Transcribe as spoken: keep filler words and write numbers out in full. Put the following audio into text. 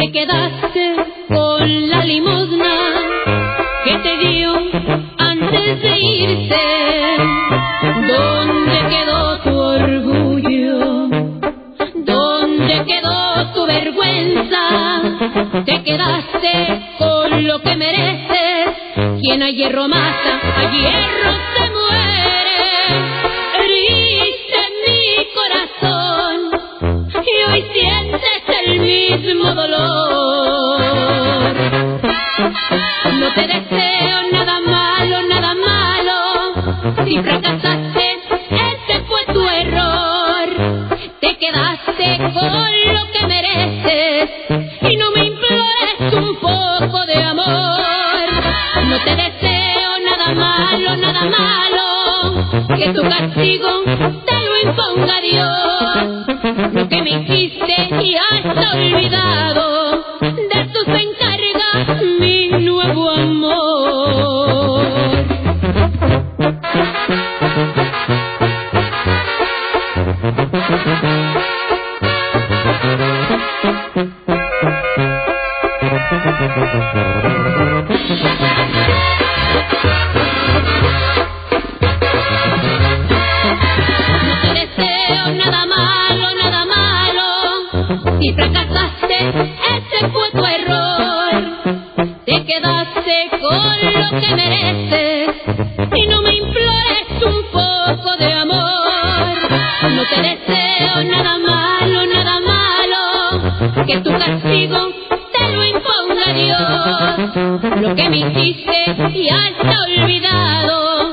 te quedaste con la limosna que te dio antes de irse. ¿Dónde quedó tu orgullo? ¿Dónde quedó tu vergüenza? Te quedaste con lo que mereces. Quien a hierro mata, a hierro se muere. Heriste mi corazón y hoy sientes el mismo dolor. No te deseo nada malo, nada malo. Si fracasaste, ese fue tu error. Te quedaste con lo que mereces y no me implores un poco de amor. No te deseo nada malo, nada malo. Que tu castigo te lo imponga Dios. Lo que me hiciste y hasta olvidado, de eso se encarga mi nuevo amor. No te deseo nada malo, nada malo. Si fracasaste, ese fue tu error. Te quedaste con lo que mereces y no me implores un poco de amor. No te deseo nada malo, nada malo. Que tu castigo te lo imponga Dios. Lo que me hiciste y hasta olvidado,